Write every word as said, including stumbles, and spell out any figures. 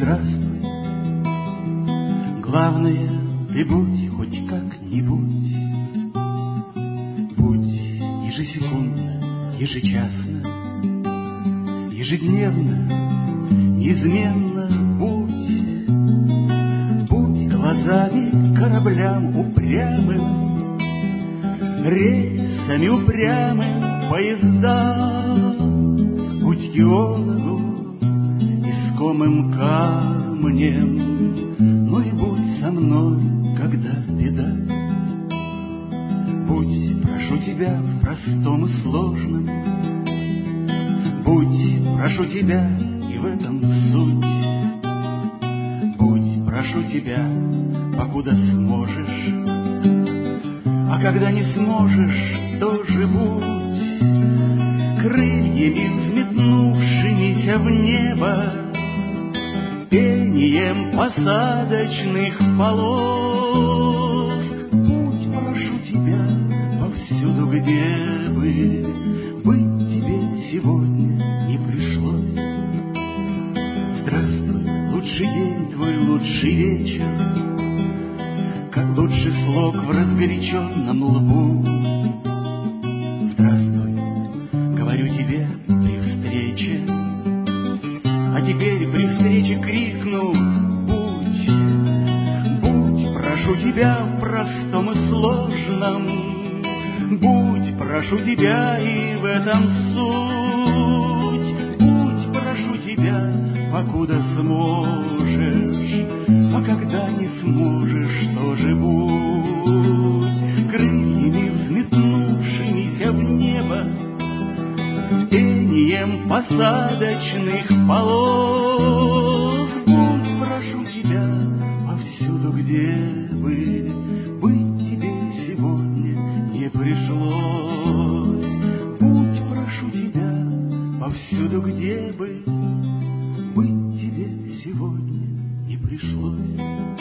здравствуй. Главное, ты будь хоть как-нибудь. Будь ежесекундно, ежечасно, ежедневно, неизменно будь. Будь глазами кораблям упрямым, рельсами упрямым поездам. Будь геологу искомым камнем, ну и будь со мной, когда беда. Будь, прошу тебя, в простом и сложном, будь, прошу тебя, и в этом суть. Будь, прошу тебя, покуда сможешь, а когда не сможешь, тоже будь. Крыльями взметнувшимися в небо, пением посадочных полос. Будь, прошу тебя, повсюду, где бы быть тебе сегодня не пришлось. Здравствуй, лучший день твой, лучший вечер, как лучший слог в разгоряченном лбу. Здравствуй, говорю тебе при встрече, а теперь при встрече крикну: будь, будь, прошу тебя, в простом и сложном, будь, прошу тебя, и в этом суть. Будь, прошу тебя, покуда сможешь, а когда не сможешь, тоже будь. Крыльями взметнувшимися в небо, пением посадочных полос. Будь, прошу тебя, повсюду, где бы быть тебе сегодня не пришлось. Будь, прошу тебя, повсюду, где бы быть тебе сегодня не пришлось.